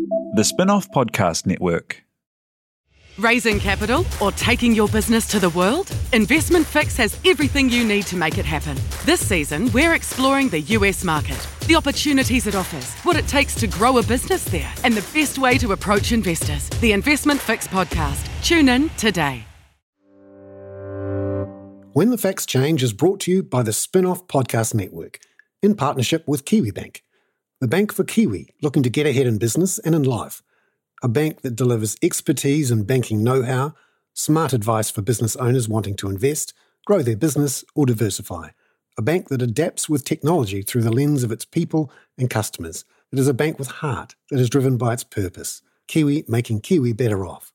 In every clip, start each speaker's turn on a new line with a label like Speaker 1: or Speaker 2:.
Speaker 1: The Spin-off Podcast Network.
Speaker 2: Raising capital or taking your business to the world? Investment Fix has everything you need to make it happen. This season, we're exploring the US market, the opportunities it offers, what it takes to grow a business there, and the best way to approach investors. The Investment Fix podcast. Tune in today.
Speaker 3: When the Facts Change is brought to you by the Spin-off Podcast Network in partnership with Kiwibank, the bank for Kiwi looking to get ahead in business and in life. A bank that delivers expertise and banking know-how, smart advice for business owners wanting to invest, grow their business or diversify. A bank that adapts with technology through the lens of its people and customers. It is a bank with heart that is driven by its purpose. Kiwi making Kiwi better off.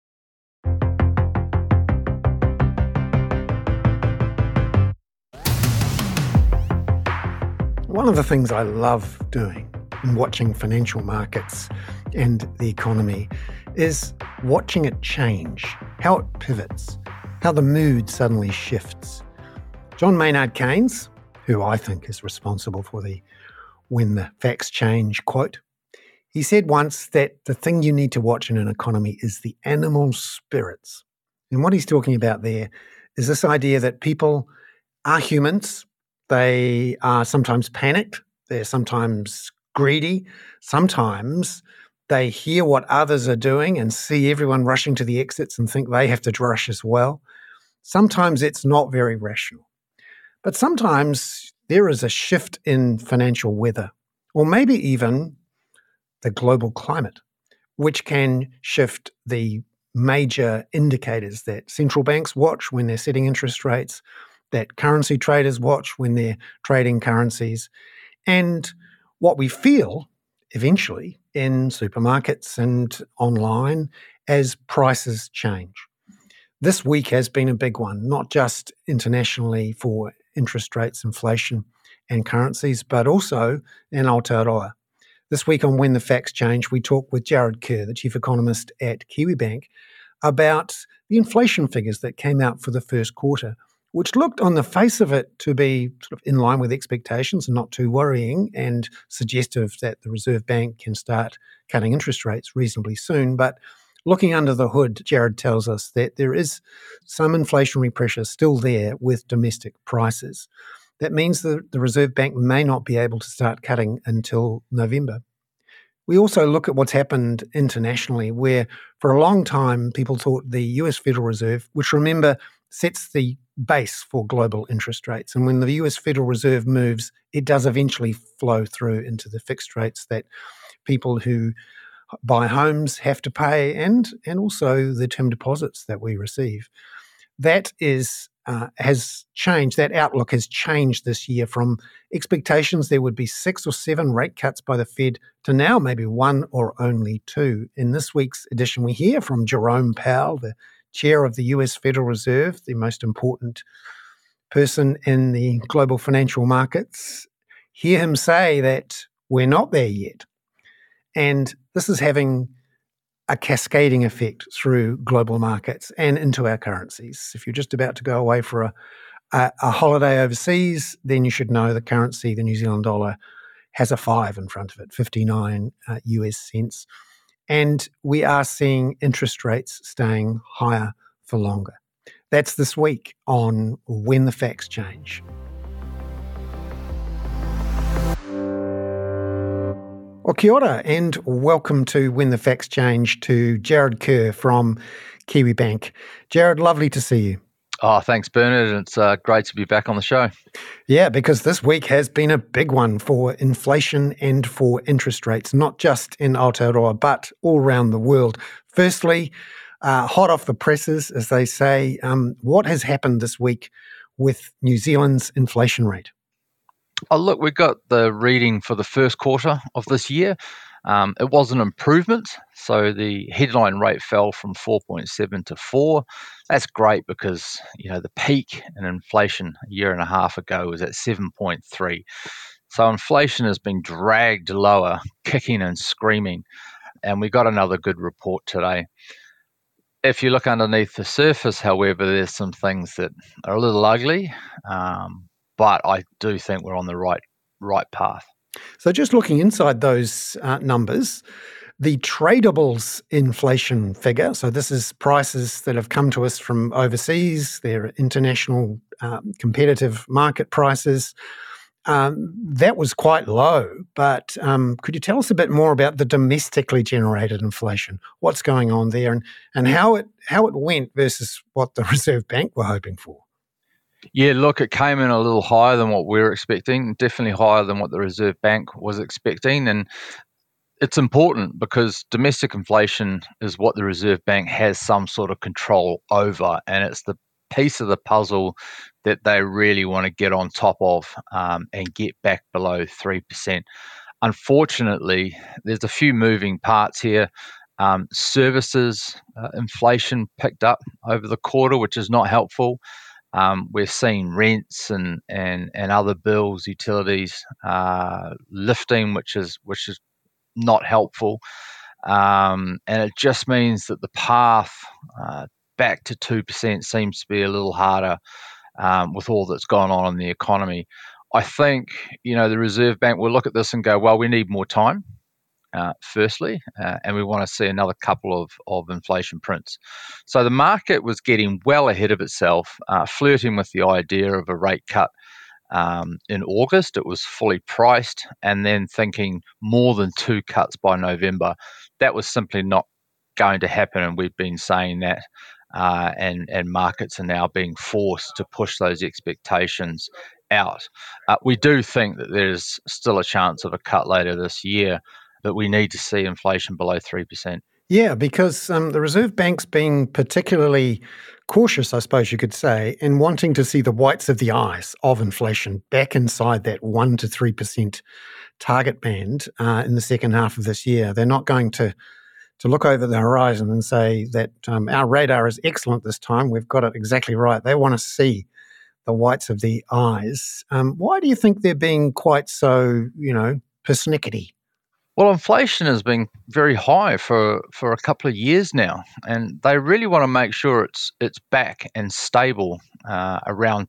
Speaker 3: One of the things I love doing in watching financial markets and the economy is watching it change, how it pivots, how the mood suddenly shifts. John Maynard Keynes, who I think is responsible for the "when the facts change" quote, he said once that the thing you need to watch in an economy is the animal spirits. And what he's talking about there is this idea that people are humans. They are sometimes panicked. They're sometimes greedy. Sometimes they hear what others are doing and see everyone rushing to the exits and think they have to rush as well. Sometimes it's not very rational. But sometimes there is a shift in financial weather, or maybe even the global climate, which can shift the major indicators that central banks watch when they're setting interest rates, that currency traders watch when they're trading currencies, and what we feel eventually in supermarkets and online as prices change. This week has been a big one, not just internationally for interest rates, inflation and currencies, but also in Aotearoa. This week on When the Facts Change, we talk with Jarrod Kerr, the Chief Economist at Kiwibank, about the inflation figures that came out for the first quarter, which looked on the face of it to be sort of in line with expectations and not too worrying and suggestive that the Reserve Bank can start cutting interest rates reasonably soon. But looking under the hood, Jarrod tells us that there is some inflationary pressure still there with domestic prices. That means that the Reserve Bank may not be able to start cutting until November. We also look at what's happened internationally, where for a long time people thought the US Federal Reserve, which remember sets the base for global interest rates. And when the US Federal Reserve moves, it does eventually flow through into the fixed rates that people who buy homes have to pay and also the term deposits that we receive. That has changed. That outlook has changed this year from expectations there would be 6 or 7 rate cuts by the Fed to now maybe 1 or only 2. In this week's edition, we hear from Jerome Powell, the chair of the US Federal Reserve, the most important person in the global financial markets. Hear him say that we're not there yet. And this is having a cascading effect through global markets and into our currencies. If you're just about to go away for a holiday overseas, then you should know the currency, the New Zealand dollar, has a 5 in front of it, 59 US cents. And we are seeing interest rates staying higher for longer. That's this week on When the Facts Change. Well, kia ora and welcome to When the Facts Change to Jarrod Kerr from Kiwibank. Jarrod, lovely to see you.
Speaker 4: Oh, thanks, Bernard. It's great to be back on the show.
Speaker 3: Yeah, because this week has been a big one for inflation and for interest rates, not just in Aotearoa, but all around the world. Firstly, hot off the presses, as they say, what has happened this week with New Zealand's inflation rate?
Speaker 4: Oh, look, we got the reading for the first quarter of this year. It was an improvement. So the headline rate fell from 4.7 to 4. That's great because, the peak in inflation a year and a half ago was at 7.3. So inflation has been dragged lower, kicking and screaming. And we got another good report today. If you look underneath the surface, however, there's some things that are a little ugly. But I do think we're on the right path.
Speaker 3: So just looking inside those numbers, The tradables inflation figure, so this is prices that have come to us from overseas, they're international competitive market prices. That was quite low, but could you tell us a bit more about the domestically generated inflation? What's going on there, and how it went versus what the Reserve Bank were hoping for?
Speaker 4: Yeah, look, it came in a little higher than what we were expecting, definitely higher than what the Reserve Bank was expecting. And it's important because domestic inflation is what the Reserve Bank has some sort of control over, and it's the piece of the puzzle that they really want to get on top of and get back below 3%. Unfortunately, there's a few moving parts here. Services inflation picked up over the quarter, which is not helpful. We're seeing rents and other bills, utilities lifting, which is not helpful, and it just means that the path back to 2% seems to be a little harder with all that's gone on in the economy. I think the Reserve Bank will look at this and go, well, we need more time. Firstly, and we want to see another couple of inflation prints. So the market was getting well ahead of itself, flirting with the idea of a rate cut in August. It was fully priced, and then thinking more than 2 cuts by November. That was simply not going to happen, and we've been saying that, and markets are now being forced to push those expectations out. We do think that there's still a chance of a cut later this year, but we need to see inflation below 3%.
Speaker 3: Yeah, because the Reserve Bank's being particularly cautious, I suppose you could say, in wanting to see the whites of the eyes of inflation back inside that 1% to 3% target band in the second half of this year. They're not going to look over the horizon and say that our radar is excellent this time, we've got it exactly right. They want to see the whites of the eyes. Why do you think they're being quite so, persnickety?
Speaker 4: Well, inflation has been very high for a couple of years now, and they really want to make sure it's back and stable around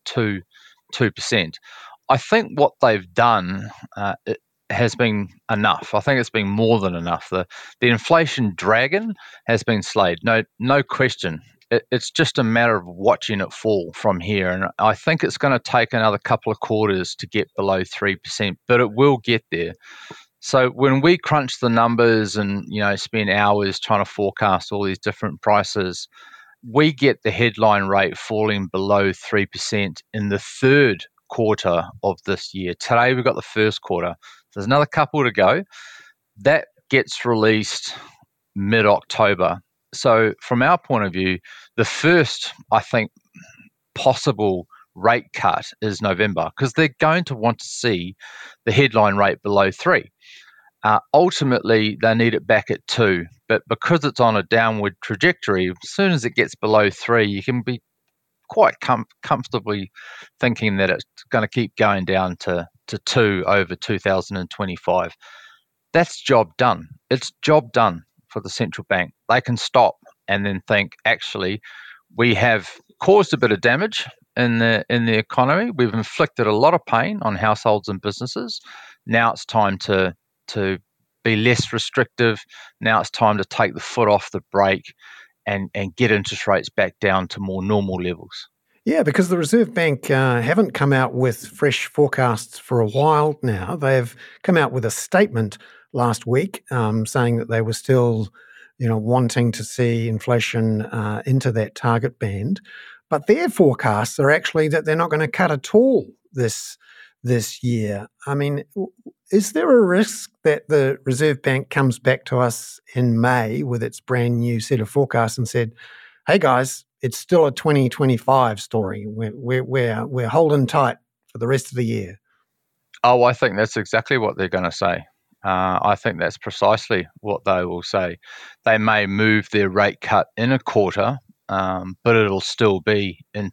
Speaker 4: 2%. I think what they've done it has been enough. I think it's been more than enough. The inflation dragon has been slayed. No question. It's just a matter of watching it fall from here, and I think it's going to take another couple of quarters to get below 3%, but it will get there. So when we crunch the numbers and spend hours trying to forecast all these different prices, we get the headline rate falling below 3% in the third quarter of this year. Today we've got the first quarter. There's another couple to go. That gets released mid-October. So from our point of view, the first, I think, possible rate cut is November, because they're going to want to see the headline rate below 3%. Ultimately, they need it back at 2%, but because it's on a downward trajectory, as soon as it gets below 3%, you can be quite comfortably thinking that it's going to keep going down to 2% over 2025. That's job done. It's job done for the central bank. They can stop and then think, actually, we have caused a bit of damage in the economy. We've inflicted a lot of pain on households and businesses. Now it's time to be less restrictive. Now it's time to take the foot off the brake and get interest rates back down to more normal levels.
Speaker 3: Yeah, because the Reserve Bank haven't come out with fresh forecasts for a while now. They've come out with a statement last week saying that they were still, wanting to see inflation into that target band. But their forecasts are actually that they're not going to cut at all this year. I mean, is there a risk that the Reserve Bank comes back to us in May with its brand new set of forecasts and said, hey guys, it's still a 2025 story. We're holding tight for the rest of the year?
Speaker 4: Oh, I think that's exactly what they're going to say. I think that's precisely what they will say. They may move their rate cut in a quarter, but it'll still be in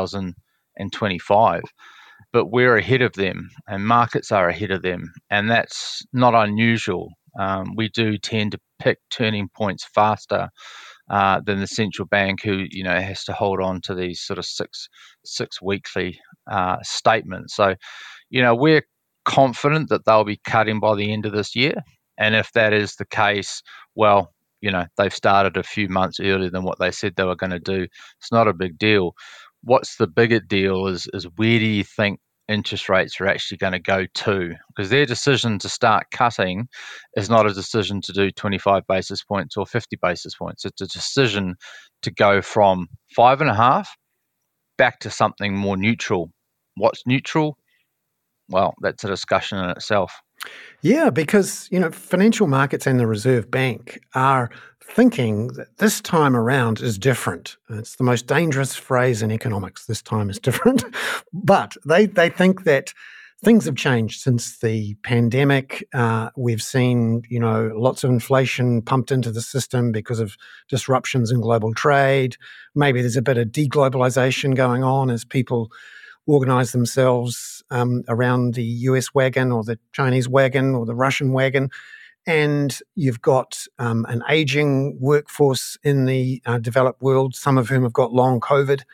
Speaker 4: 2025. But we're ahead of them, and markets are ahead of them, and that's not unusual. We do tend to pick turning points faster than the central bank, who has to hold on to these sort of six weekly statements. So, we're confident that they'll be cutting by the end of this year. And if that is the case, well, they've started a few months earlier than what they said they were going to do. It's not a big deal. What's the bigger deal is where do you think interest rates are actually going to go to? Because their decision to start cutting is not a decision to do 25 basis points or 50 basis points. It's a decision to go from 5.5 back to something more neutral. What's neutral? Well, that's a discussion in itself.
Speaker 3: Yeah, because, financial markets and the Reserve Bank are thinking that this time around is different. It's the most dangerous phrase in economics, this time is different. But they think that things have changed since the pandemic. We've seen, lots of inflation pumped into the system because of disruptions in global trade. Maybe there's a bit of deglobalization going on as people organize themselves around the US wagon or the Chinese wagon or the Russian wagon. And you've got an aging workforce in the developed world, some of whom have got long COVID.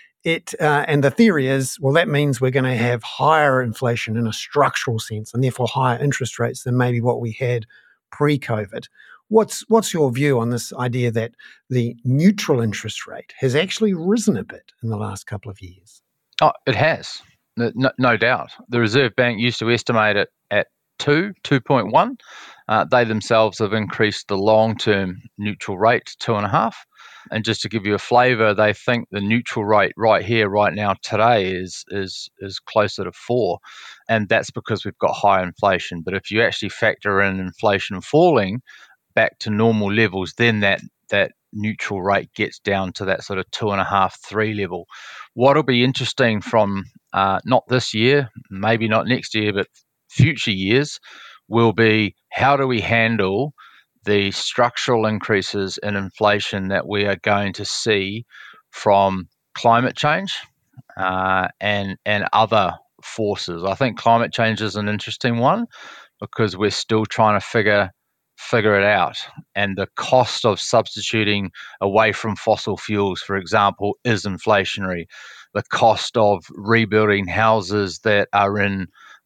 Speaker 3: And the theory is, well, that means we're going to have higher inflation in a structural sense and therefore higher interest rates than maybe what we had pre-COVID. What's your view on this idea that the neutral interest rate has actually risen a bit in the last couple of years?
Speaker 4: Oh, it has, no doubt. The Reserve Bank used to estimate it at 2.1. They themselves have increased the long-term neutral rate to 2.5. And just to give you a flavour, they think the neutral rate right here, right now, today is closer to 4, and that's because we've got high inflation. But if you actually factor in inflation falling back to normal levels, then that neutral rate gets down to that sort of 2.5, 3 level. What'll be interesting from not this year, maybe not next year, but future years, will be how do we handle the structural increases in inflation that we are going to see from climate change and other forces. I think climate change is an interesting one because we're still trying to figure it out. And the cost of substituting away from fossil fuels, for example, is inflationary. The cost of rebuilding houses that are in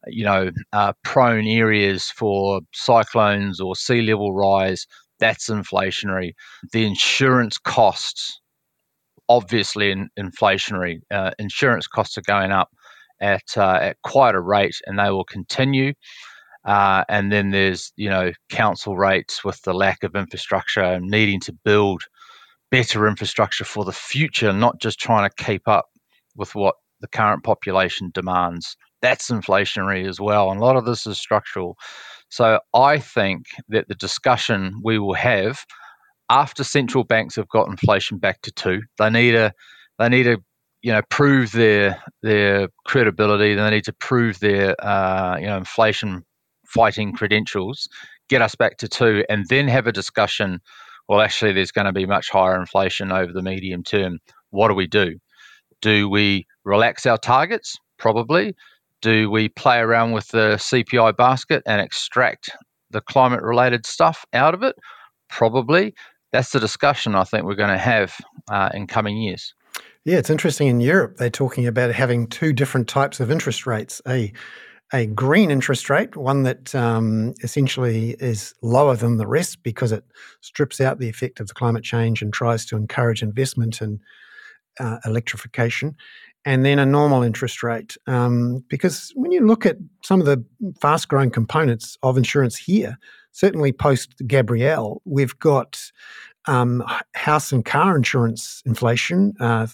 Speaker 4: prone areas for cyclones or sea level rise, that's inflationary. The insurance costs, obviously inflationary. Insurance costs are going up at quite a rate, and they will continue. And then there's, council rates with the lack of infrastructure and needing to build better infrastructure for the future, not just trying to keep up with what the current population demands. That's inflationary as well. And a lot of this is structural. So I think that the discussion we will have after central banks have got inflation back to 2, they need to prove their credibility. They need to prove their inflation fighting credentials, get us back to 2, and then have a discussion. Well, actually, there's going to be much higher inflation over the medium term. What do? Do we relax our targets? Probably. Do we play around with the CPI basket and extract the climate-related stuff out of it? Probably. That's the discussion I think we're going to have in coming years.
Speaker 3: Yeah, it's interesting. In Europe, they're talking about having 2 different types of interest rates. A green interest rate, one that essentially is lower than the rest because it strips out the effect of the climate change and tries to encourage investment in electrification, and then a normal interest rate. Because when you look at some of the fast-growing components of insurance here, certainly post-Gabrielle, we've got house and car insurance inflation,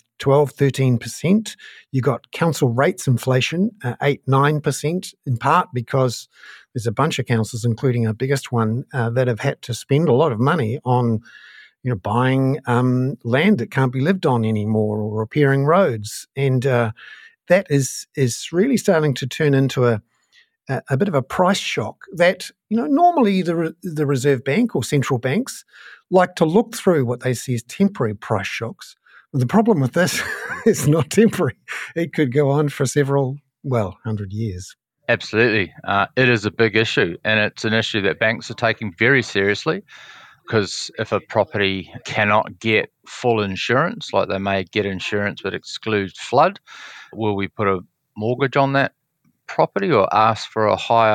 Speaker 3: 12-13%. You got council rates inflation, 8-9%, in part because there's a bunch of councils, including our biggest one, that have had to spend a lot of money on buying land that can't be lived on anymore or repairing roads. And that is really starting to turn into a bit of a price shock that, normally the Reserve Bank or central banks like to look through what they see as temporary price shocks. But the problem with this is not temporary. It could go on for several, 100 years.
Speaker 4: Absolutely. It is a big issue, and it's an issue that banks are taking very seriously, because if a property cannot get full insurance, like they may get insurance but exclude flood, will we put a mortgage on that property or ask for a higher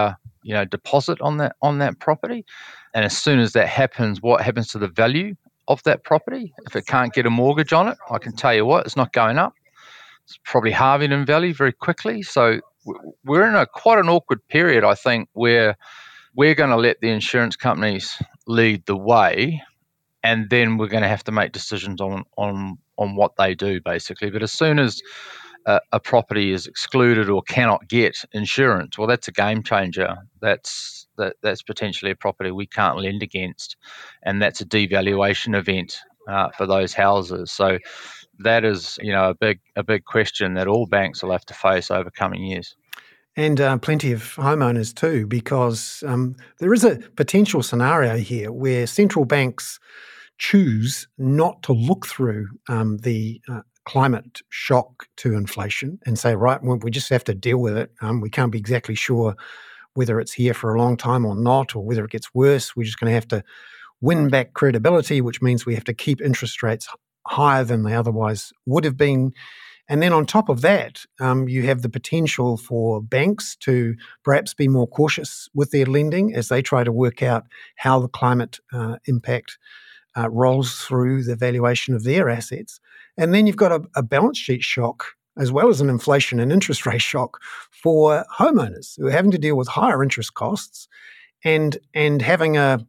Speaker 4: deposit on that property. And as soon as that happens, what happens to the value of that property? If it can't get a mortgage on it, I can tell you what, it's not going up. It's probably halving in value very quickly. So we're in quite an awkward period, I think, where we're going to let the insurance companies lead the way, and then we're going to have to make decisions on what they do, basically. But as soon as a property is excluded or cannot get insurance, well, that's a game changer. That's potentially a property we can't lend against, and that's a devaluation event for those houses. So that is, a big question that all banks will have to face over coming years.
Speaker 3: And plenty of homeowners too, because there is a potential scenario here where central banks choose not to look through the climate shock to inflation and say, right, well, we just have to deal with it. We can't be exactly sure whether it's here for a long time or not, or whether it gets worse. We're just going to have to win back credibility, which means we have to keep interest rates higher than they otherwise would have been. And then on top of that, you have the potential for banks to perhaps be more cautious with their lending as they try to work out how the climate impact rolls through the valuation of their assets. And then you've got a balance sheet shock as well as an inflation and interest rate shock for homeowners who are having to deal with higher interest costs and having an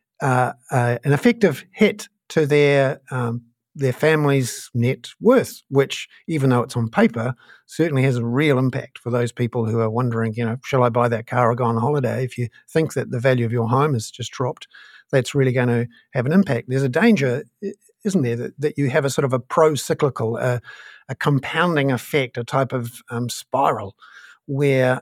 Speaker 3: effective hit to their family's net worth, which, even though it's on paper, certainly has a real impact for those people who are wondering, shall I buy that car or go on holiday? If you think that the value of your home has just dropped, that's really going to have an impact. There's a danger, isn't there, that you have a sort of a pro-cyclical, a compounding effect, a type of spiral where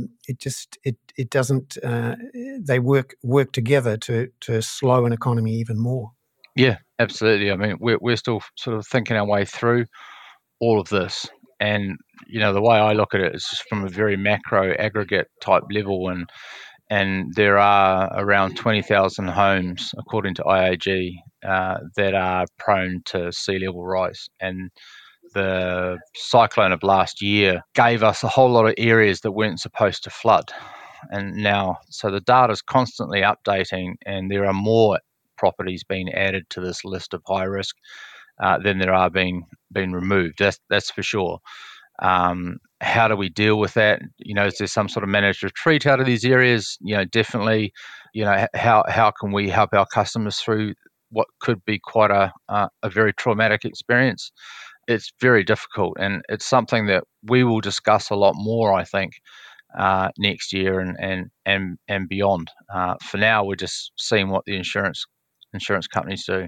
Speaker 3: it doesn't, they work together to slow an economy even more.
Speaker 4: Yeah, absolutely. I mean, we're still sort of thinking our way through all of this. And, the way I look at it is just from a very macro aggregate type level. And there are around 20,000 homes, according to IAG, that are prone to sea level rise. And the cyclone of last year gave us a whole lot of areas that weren't supposed to flood. And now, so the data is constantly updating, and there are more properties being added to this list of high risk than there are being removed. That's for sure. How do we deal with that? Is there some sort of managed retreat out of these areas? Definitely. How can we help our customers through what could be quite a very traumatic experience? It's very difficult, and it's something that we will discuss a lot more, I think, next year and beyond. For now, we're just seeing what the insurance companies do.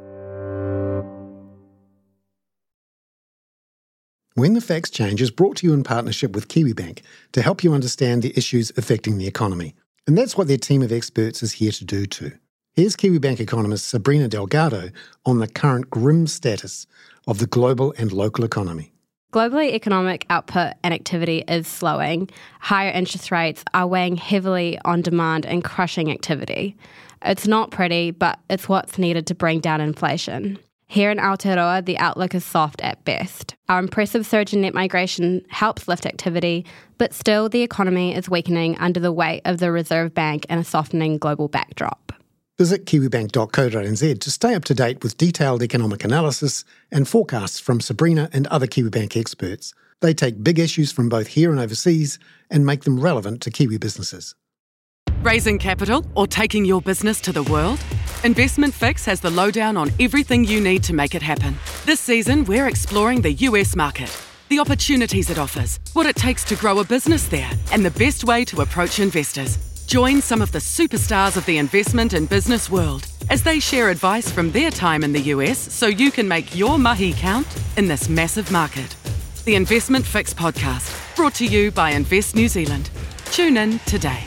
Speaker 3: When the Facts Change is brought to you in partnership with Kiwibank to help you understand the issues affecting the economy. And that's what their team of experts is here to do too. Here's Kiwibank economist Sabrina Delgado on the current grim status of the global and local economy.
Speaker 5: Globally, economic output and activity is slowing. Higher interest rates are weighing heavily on demand and crushing activity. It's not pretty, but it's what's needed to bring down inflation. Here in Aotearoa, the outlook is soft at best. Our impressive surge in net migration helps lift activity, but still the economy is weakening under the weight of the Reserve Bank and a softening global backdrop.
Speaker 3: Visit kiwibank.co.nz to stay up to date with detailed economic analysis and forecasts from Sabrina and other Kiwibank experts. They take big issues from both here and overseas and make them relevant to Kiwi businesses.
Speaker 2: Raising capital or taking your business to the world? Investment Fix has the lowdown on everything you need to make it happen. This season, we're exploring the US market, the opportunities it offers, what it takes to grow a business there, and the best way to approach investors. Join some of the superstars of the investment and business world as they share advice from their time in the US so you can make your mahi count in this massive market. The Investment Fix podcast, brought to you by Invest New Zealand. Tune in today.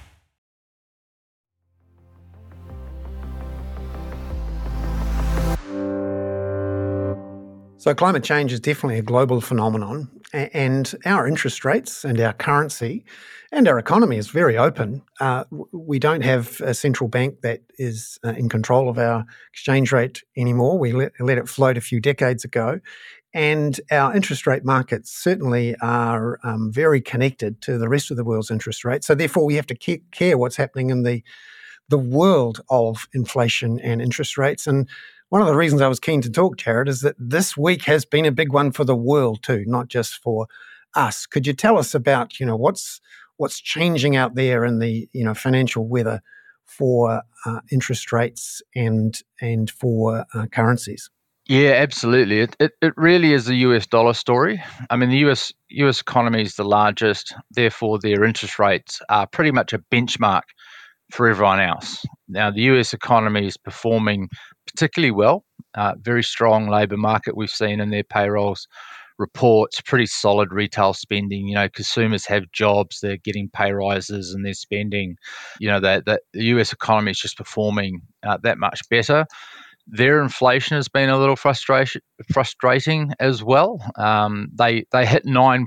Speaker 3: So climate change is definitely a global phenomenon, and our interest rates and our currency and our economy is very open. We don't have a central bank that is in control of our exchange rate anymore. We let it float a few decades ago. And our interest rate markets certainly are very connected to the rest of the world's interest rates. So therefore, we have to care what's happening in the world of inflation and interest rates. And one of the reasons I was keen to talk, Jared, is that this week has been a big one for the world too, not just for us. Could you tell us about, what's changing out there in the, financial weather for interest rates and for currencies?
Speaker 4: Yeah, absolutely. It really is a US dollar story. I mean, the US economy is the largest, therefore their interest rates are pretty much a benchmark for everyone else. Now, the US economy is performing particularly well. Very strong labour market we've seen in their payrolls reports, pretty solid retail spending. Consumers have jobs, they're getting pay rises and they're spending. The US economy is just performing that much better. Their inflation has been a little frustrating as well. They hit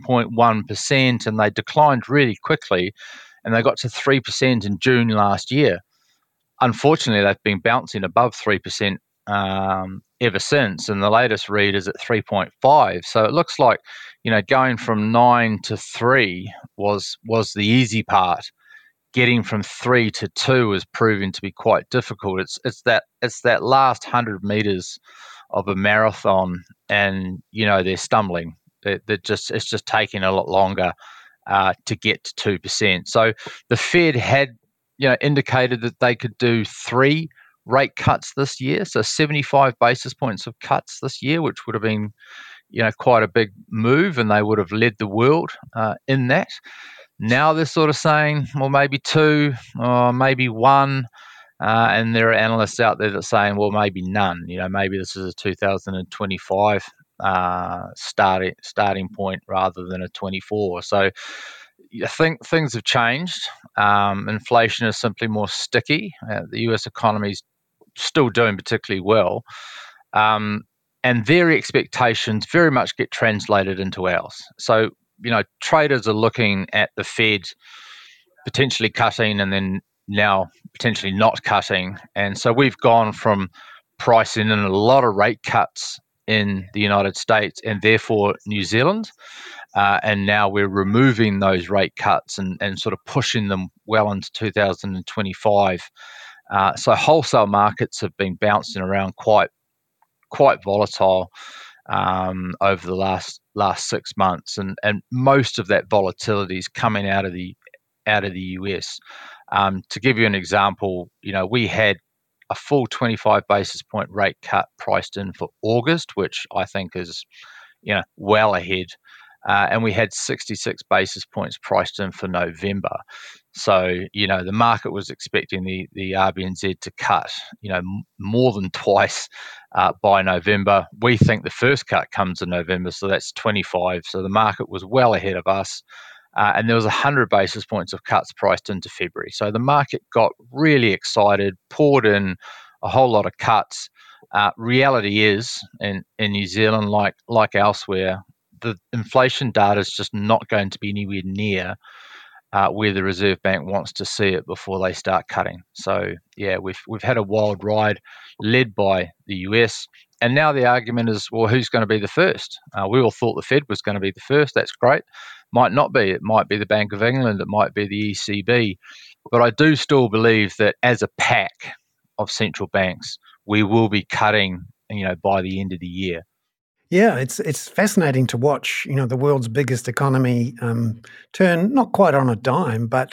Speaker 4: 9.1% and they declined really quickly, and they got to 3% in June last year. Unfortunately, they've been bouncing above 3% ever since, and the latest read is at 3.5. So it looks like, going from 9 to 3 was the easy part. Getting from 3 to 2 is proving to be quite difficult. It's that last 100 meters of a marathon, and they're stumbling. It's just taking a lot longer to get to 2%. So the Fed had indicated that they could do 3 rate cuts this year, so 75 basis points of cuts this year, which would have been quite a big move, and they would have led the world in that. Now they're sort of saying, well, maybe 2 or maybe 1, and there are analysts out there that are saying, well, maybe none. Maybe this is a 2025 starting point rather than a 24. So I think things have changed. Inflation is simply more sticky. The US economy is still doing particularly well. And their expectations very much get translated into ours. So, traders are looking at the Fed potentially cutting and then now potentially not cutting. And so we've gone from pricing in a lot of rate cuts in the United States and therefore New Zealand. And now we're removing those rate cuts and sort of pushing them well into 2025. So wholesale markets have been bouncing around quite volatile over the last 6 months, and most of that volatility is coming out of the US. To give you an example, we had a full 25 basis point rate cut priced in for August, which I think is well ahead. And we had 66 basis points priced in for November. So, the market was expecting the RBNZ to cut, more than twice by November. We think the first cut comes in November, so that's 25. So the market was well ahead of us. And there was 100 basis points of cuts priced into February. So the market got really excited, poured in a whole lot of cuts. Reality is, in New Zealand, like elsewhere, the inflation data is just not going to be anywhere near where the Reserve Bank wants to see it before they start cutting. So yeah, we've had a wild ride led by the US, and now the argument is, well, who's going to be the first? We all thought the Fed was going to be the first. That's great. Might not be. It might be the Bank of England. It might be the ECB. But I do still believe that as a pack of central banks, we will be cutting, by the end of the year.
Speaker 3: Yeah, it's fascinating to watch, the world's biggest economy turn not quite on a dime, but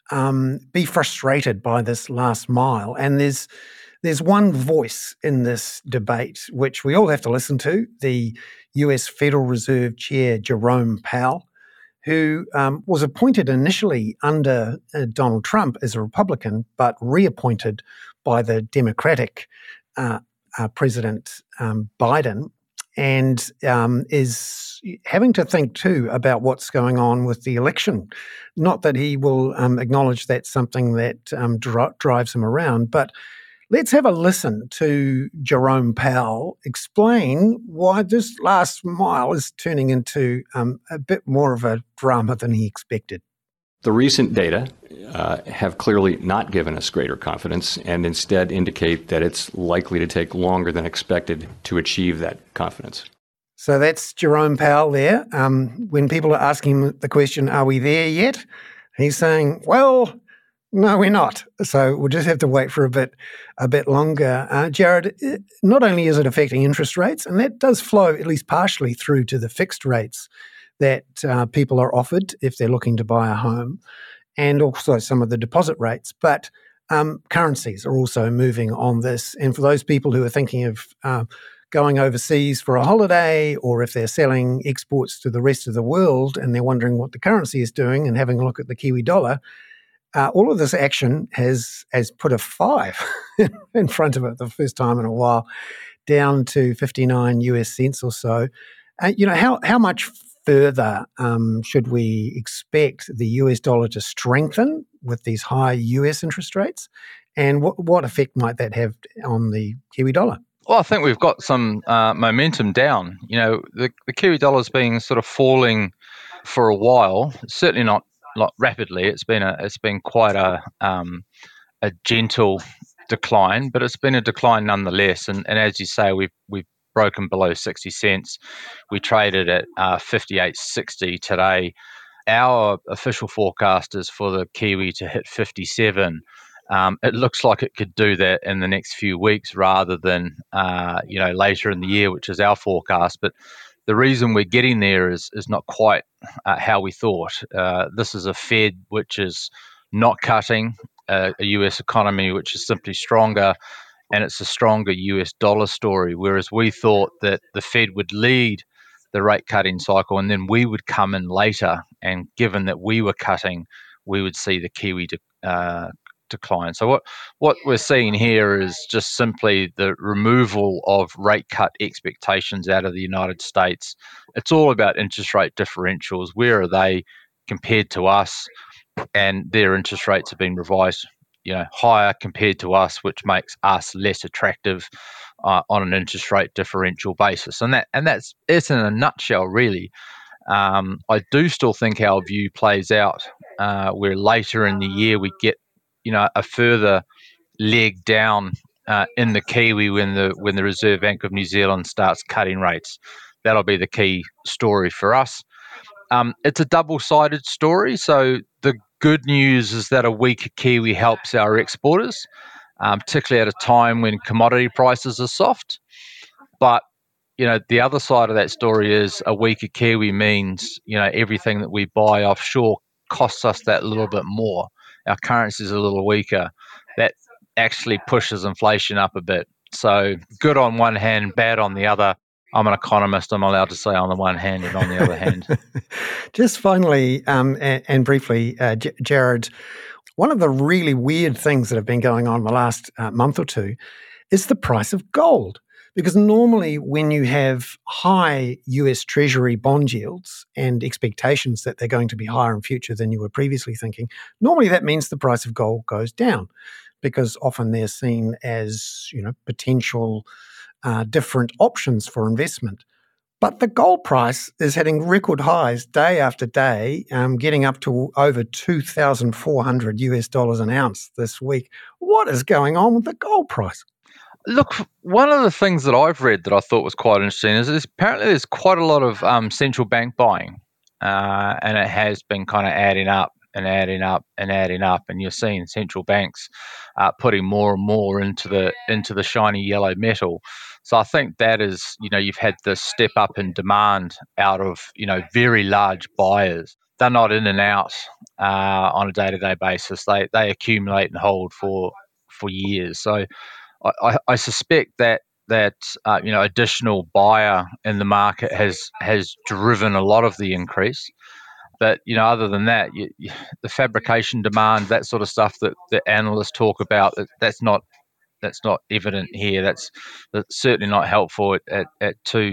Speaker 3: be frustrated by this last mile. And there's one voice in this debate which we all have to listen to, the US Federal Reserve Chair Jerome Powell, who was appointed initially under Donald Trump as a Republican, but reappointed by the Democratic President Biden. And is having to think, too, about what's going on with the election. Not that he will acknowledge that's something that drives him around, but let's have a listen to Jerome Powell explain why this last mile is turning into a bit more of a drama than he expected.
Speaker 6: The recent data have clearly not given us greater confidence and instead indicate that it's likely to take longer than expected to achieve that confidence.
Speaker 3: So that's Jerome Powell there. When people are asking him the question, are we there yet? He's saying, well, no, we're not. So we'll just have to wait for a bit longer. Jared, not only is it affecting interest rates, and that does flow at least partially through to the fixed rates that people are offered if they're looking to buy a home, and also some of the deposit rates. But currencies are also moving on this. And for those people who are thinking of going overseas for a holiday, or if they're selling exports to the rest of the world and they're wondering what the currency is doing and having a look at the Kiwi dollar, all of this action has put a 5 in front of it the first time in a while, down to 59 US cents or so. How much further should we expect the US dollar to strengthen with these high US interest rates? And what effect might that have on the Kiwi dollar?
Speaker 4: Well, I think we've got some momentum down. The Kiwi dollar's been sort of falling for a while. Certainly not rapidly. It's been quite a gentle decline, but it's been a decline nonetheless. And as you say, we've broken below 60 cents. We traded at 58.60 today. Our official forecast is for the Kiwi to hit 57. It looks like it could do that in the next few weeks rather than later in the year, which is our forecast. But the reason we're getting there is not quite how we thought. This is a Fed which is not cutting, a US economy which is simply stronger, and it's a stronger US dollar story, whereas we thought that the Fed would lead the rate cutting cycle and then we would come in later, and given that we were cutting, we would see the Kiwi decline. So what we're seeing here is just simply the removal of rate cut expectations out of the United States. It's all about interest rate differentials. Where are they compared to us? And their interest rates have been revised, higher compared to us, which makes us less attractive on an interest rate differential basis. And that's it in a nutshell, really. I do still think our view plays out where later in the year we get a further leg down in the Kiwi when the Reserve Bank of New Zealand starts cutting rates. That'll be the key story for us. It's a double-sided story. So the good news is that a weaker Kiwi helps our exporters, particularly at a time when commodity prices are soft. But the other side of that story is a weaker Kiwi means everything that we buy offshore costs us that little bit more. Our currency is a little weaker. That actually pushes inflation up a bit. So good on one hand, bad on the other. I'm an economist. I'm allowed to say on the one hand and on the other hand.
Speaker 3: Just finally and briefly, Jared, one of the really weird things that have been going on the last month or two is the price of gold. Because normally when you have high US Treasury bond yields and expectations that they're going to be higher in future than you were previously thinking, normally that means the price of gold goes down, because often they're seen as potential different options for investment. But the gold price is hitting record highs day after day, getting up to over $2,400 an ounce this week. What is going on with the gold price?
Speaker 4: Look, one of the things that I've read that I thought was quite interesting is apparently there's quite a lot of central bank buying, and it has been kind of adding up, and you're seeing central banks putting more and more into the shiny yellow metal. So I think that is, you've had this step up in demand out of very large buyers. They're not in and out on a day-to-day basis. They accumulate and hold for years. So I suspect that additional buyer in the market has driven a lot of the increase. But other than that, the fabrication demand, that sort of stuff that analysts talk about, that's not evident here. That's certainly not helpful at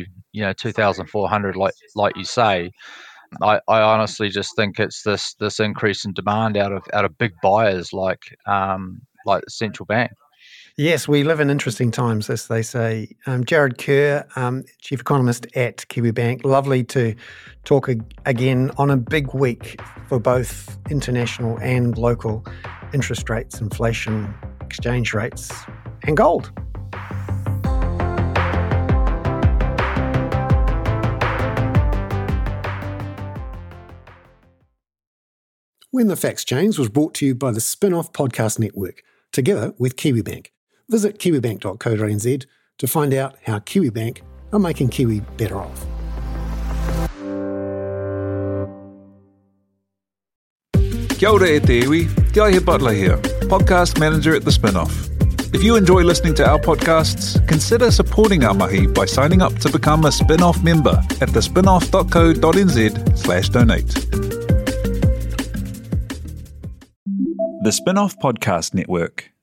Speaker 4: 2,400, like you say. I honestly just think it's this increase in demand out of big buyers like the central bank.
Speaker 3: Yes, we live in interesting times, as they say. Jared Kerr, Chief Economist at Kiwibank. Lovely to talk again on a big week for both international and local interest rates, inflation, exchange rates, and gold. When the Facts Change was brought to you by the Spin-Off Podcast Network, together with Kiwibank. Visit kiwibank.co.nz to find out how Kiwibank are making Kiwi better off.
Speaker 1: Kia ora e te iwi, Te Aihe Butler here, podcast manager at The Spin-Off. If you enjoy listening to our podcasts, consider supporting our mahi by signing up to become a Spin-Off member at thespinoff.co.nz/donate. The Spin-Off Podcast Network.